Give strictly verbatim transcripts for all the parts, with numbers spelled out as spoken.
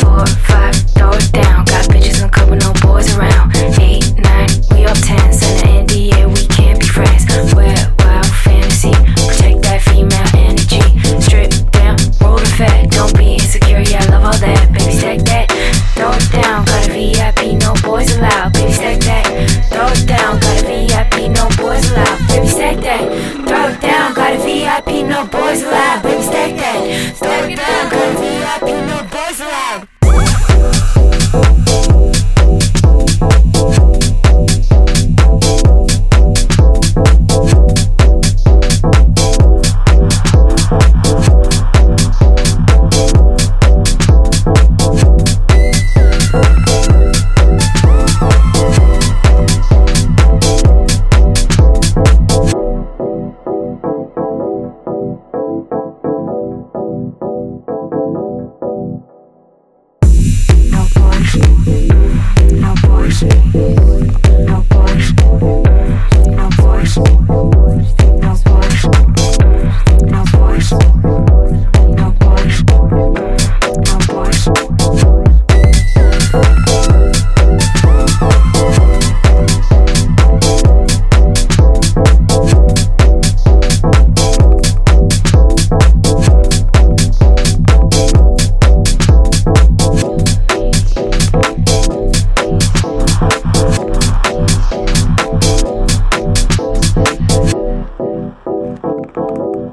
four, five, throw it down. Got bitches in a couple, no boys around. Eight, nine, we up ten. Send an N D A, we can't be friends. We're wild fantasy, protect that female energy. Strip down, roll the fat. Don't be insecure, yeah, I love all that. Baby, stack that, throw it down. Got a V I P, no boys allowed. Baby, stack that, throw it down. Got a V I P, no boys allowed. Baby, stack that, throw it down. Got a V I P, no boys allowed. Baby, stack that, throw it down. Got a V I P, no boys allowed.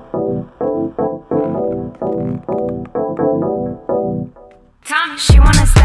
She wanna